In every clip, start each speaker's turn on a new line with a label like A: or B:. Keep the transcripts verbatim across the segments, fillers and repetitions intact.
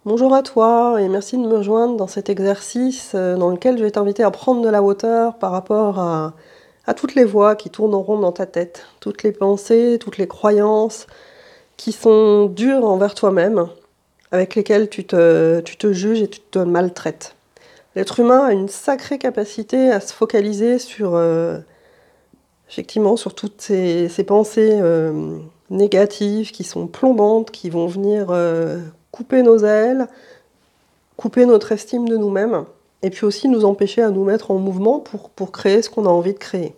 A: Bonjour à toi et merci de me rejoindre dans cet exercice euh, dans lequel je vais t'inviter à prendre de la hauteur par rapport à, à toutes les voix qui tournent en rond dans ta tête, toutes les pensées, toutes les croyances qui sont dures envers toi-même, avec lesquelles tu te, tu te juges et tu te maltraites. L'être humain a une sacrée capacité à se focaliser sur, euh, effectivement, sur toutes ces, ces pensées euh, négatives qui sont plombantes, qui vont venir euh, couper nos ailes, couper notre estime de nous-mêmes, et puis aussi nous empêcher à nous mettre en mouvement pour, pour créer ce qu'on a envie de créer.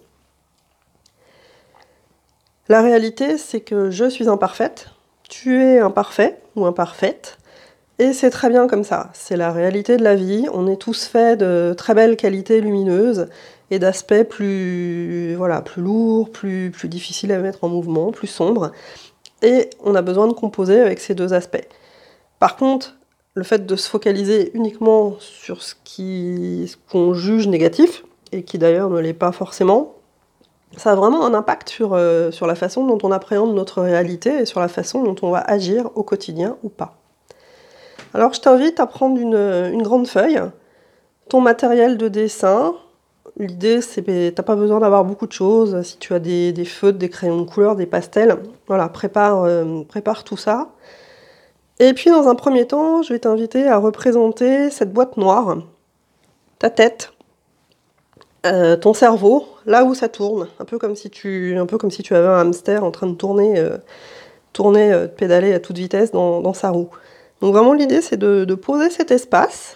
A: La réalité, c'est que je suis imparfaite, tu es imparfait ou imparfaite, et c'est très bien comme ça. C'est la réalité de la vie. On est tous faits de très belles qualités lumineuses et d'aspects plus, voilà, plus lourds, plus, plus difficiles à mettre en mouvement, plus sombres. Et on a besoin de composer avec ces deux aspects. Par contre, le fait de se focaliser uniquement sur ce qui, ce qu'on juge négatif, et qui d'ailleurs ne l'est pas forcément, ça a vraiment un impact sur, euh, sur la façon dont on appréhende notre réalité et sur la façon dont on va agir au quotidien ou pas. Alors je t'invite à prendre une, une grande feuille, ton matériel de dessin. L'idée, c'est que t'as pas besoin d'avoir beaucoup de choses. Si tu as des, des feutres, des crayons de couleur, des pastels, voilà, prépare, euh, prépare tout ça. Et puis dans un premier temps, je vais t'inviter à représenter cette boîte noire, ta tête, euh, ton cerveau, là où ça tourne, un peu comme si tu, un peu comme si tu avais un hamster en train de tourner, euh, tourner, euh, de pédaler à toute vitesse dans, dans sa roue. Donc vraiment l'idée c'est de, de poser cet espace.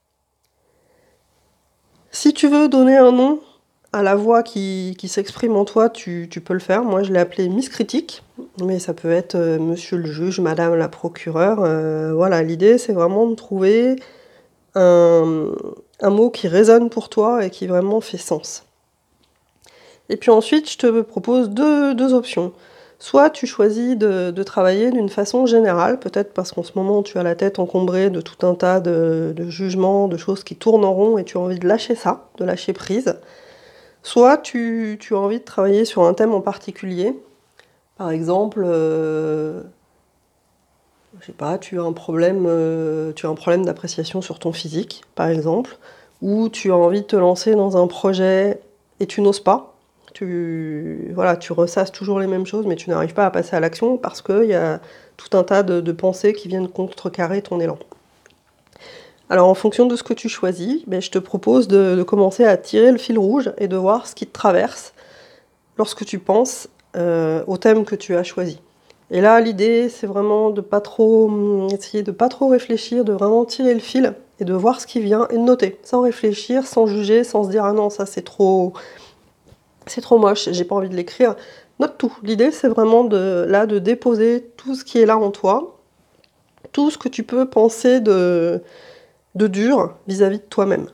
A: Si tu veux donner un nom à la voix qui, qui s'exprime en toi, tu, tu peux le faire. Moi je l'ai appelé Miss Critique, mais ça peut être euh, Monsieur le juge, Madame la procureure. Euh, voilà, l'idée c'est vraiment de trouver un, un mot qui résonne pour toi et qui vraiment fait sens. Et puis ensuite, je te propose deux, deux options. Soit tu choisis de, de travailler d'une façon générale, peut-être parce qu'en ce moment tu as la tête encombrée de tout un tas de, de jugements, de choses qui tournent en rond et tu as envie de lâcher ça, de lâcher prise. Soit tu, tu as envie de travailler sur un thème en particulier. Par exemple, euh, je sais pas, tu as un problème, euh, tu as un problème d'appréciation sur ton physique, par exemple, ou tu as envie de te lancer dans un projet et tu n'oses pas. Tu, voilà, tu ressasses toujours les mêmes choses, mais tu n'arrives pas à passer à l'action parce qu'il y a tout un tas de, de pensées qui viennent contrecarrer ton élan. Alors en fonction de ce que tu choisis, ben, je te propose de, de commencer à tirer le fil rouge et de voir ce qui te traverse lorsque tu penses euh, au thème que tu as choisi. Et là, l'idée, c'est vraiment de pas trop essayer de pas trop réfléchir, de vraiment tirer le fil et de voir ce qui vient et de noter, sans réfléchir, sans juger, sans se dire ah non ça c'est trop, c'est trop moche, j'ai pas envie de l'écrire. Note tout. L'idée, c'est vraiment de là de déposer tout ce qui est là en toi, tout ce que tu peux penser de, de dur vis-à-vis de toi-même.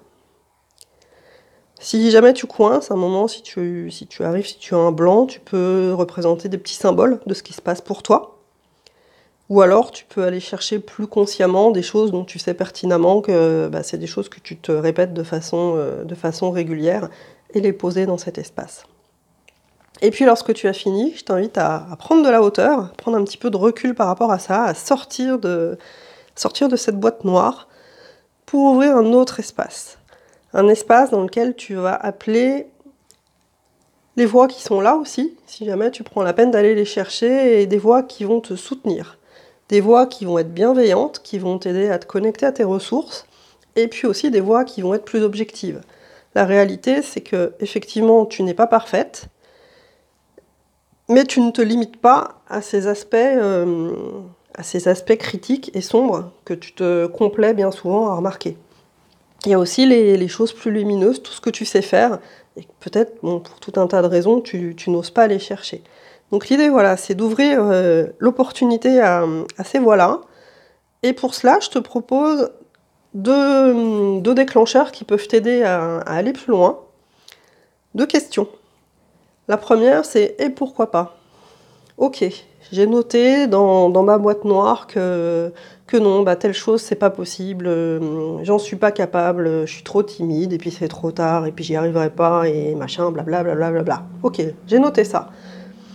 A: Si jamais tu coinces, à un moment, si tu, si tu arrives, si tu as un blanc, tu peux représenter des petits symboles de ce qui se passe pour toi. Ou alors, tu peux aller chercher plus consciemment des choses dont tu sais pertinemment que bah, c'est des choses que tu te répètes de façon, euh, de façon régulière et les poser dans cet espace. Et puis, lorsque tu as fini, je t'invite à, à prendre de la hauteur, à prendre un petit peu de recul par rapport à ça, à sortir de, sortir de cette boîte noire pour ouvrir un autre espace. Un espace dans lequel tu vas appeler les voix qui sont là aussi, si jamais tu prends la peine d'aller les chercher, et des voix qui vont te soutenir. Des voix qui vont être bienveillantes, qui vont t'aider à te connecter à tes ressources, et puis aussi des voix qui vont être plus objectives. La réalité, c'est que effectivement, tu n'es pas parfaite, mais tu ne te limites pas à ces aspects, euh, à ces aspects critiques et sombres que tu te complais bien souvent à remarquer. Il y a aussi les, les choses plus lumineuses, tout ce que tu sais faire, et peut-être, bon, pour tout un tas de raisons, tu, tu n'oses pas aller chercher. Donc l'idée, voilà, c'est d'ouvrir euh, l'opportunité à, à ces voies-là. Et pour cela, je te propose deux, deux déclencheurs qui peuvent t'aider à, à aller plus loin. Deux questions. La première, c'est « et pourquoi pas ?» Ok, j'ai noté dans, dans ma boîte noire que, que non, bah, telle chose, c'est pas possible, euh, j'en suis pas capable, je suis trop timide, et puis c'est trop tard, et puis j'y arriverai pas, et machin, blablabla. Bla bla bla. Ok, j'ai noté ça.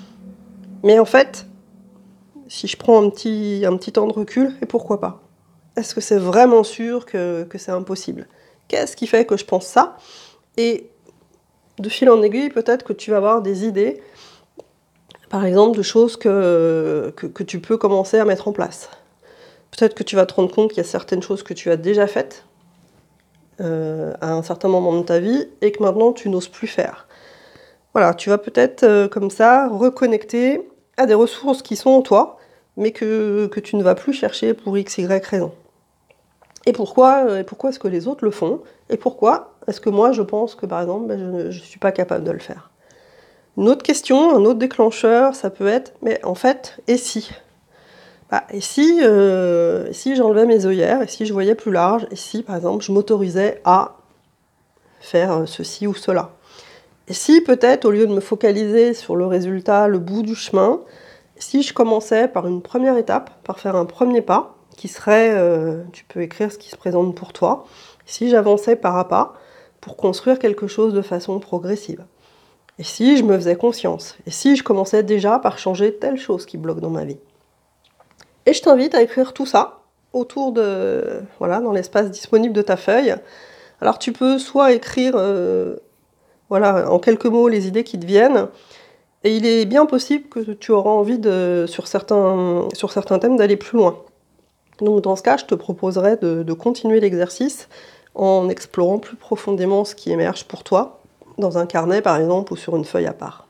A: Mais en fait, si je prends un petit, un petit temps de recul, et pourquoi pas? Est-ce que c'est vraiment sûr que, que c'est impossible? Qu'est-ce qui fait que je pense ça? Et de fil en aiguille, peut-être que tu vas avoir des idées, par exemple, de choses que, que, que tu peux commencer à mettre en place. Peut-être que tu vas te rendre compte qu'il y a certaines choses que tu as déjà faites euh, à un certain moment de ta vie et que maintenant tu n'oses plus faire. Voilà, tu vas peut-être euh, comme ça reconnecter à des ressources qui sont en toi, mais que, que tu ne vas plus chercher pour x, y raison. Et pourquoi, euh, et pourquoi est-ce que les autres le font? Et pourquoi est-ce que moi je pense que par exemple ben, je ne je suis pas capable de le faire? Une autre question, un autre déclencheur, ça peut être, mais en fait, et si? Bah, et si, euh, et si j'enlevais mes œillères, et si je voyais plus large, et si par exemple je m'autorisais à faire ceci ou cela? Et si peut-être, au lieu de me focaliser sur le résultat, le bout du chemin, si je commençais par une première étape, par faire un premier pas, qui serait, euh, tu peux écrire ce qui se présente pour toi, si j'avançais pas à pas pour construire quelque chose de façon progressive. Et si je me faisais conscience, et si je commençais déjà par changer telle chose qui bloque dans ma vie. Et je t'invite à écrire tout ça autour de, voilà, dans l'espace disponible de ta feuille. Alors tu peux soit écrire euh, voilà, en quelques mots les idées qui te viennent, et il est bien possible que tu auras envie, de, sur, certains, sur certains thèmes, d'aller plus loin. Donc dans ce cas, je te proposerais de, de continuer l'exercice en explorant plus profondément ce qui émerge pour toi, dans un carnet par exemple, ou sur une feuille à part.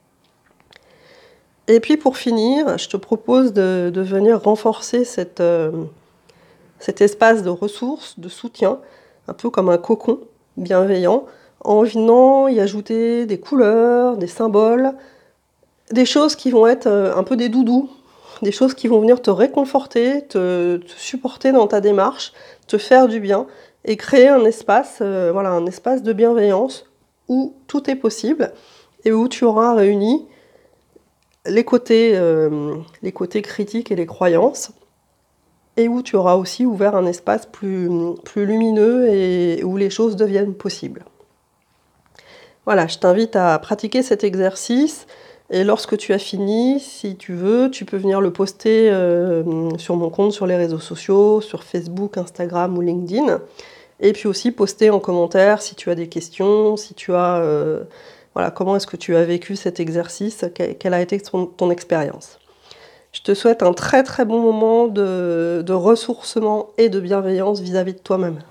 A: Et puis pour finir, je te propose de, de venir renforcer cette, euh, cet espace de ressources, de soutien, un peu comme un cocon bienveillant, en venant y ajouter des couleurs, des symboles, des choses qui vont être un peu des doudous, des choses qui vont venir te réconforter, te, te supporter dans ta démarche, te faire du bien, et créer un espace, euh, voilà, un espace de bienveillance où tout est possible, et où tu auras réuni les côtés, euh, les côtés critiques et les croyances, et où tu auras aussi ouvert un espace plus, plus lumineux et où les choses deviennent possibles. Voilà, je t'invite à pratiquer cet exercice, et lorsque tu as fini, si tu veux, tu peux venir le poster euh, sur mon compte sur les réseaux sociaux, sur Facebook, Instagram ou LinkedIn, et puis aussi poster en commentaire si tu as des questions, si tu as... Euh, voilà, comment est-ce que tu as vécu cet exercice, quelle a été ton, ton expérience. Je te souhaite un très très bon moment de, de ressourcement et de bienveillance vis-à-vis de toi-même.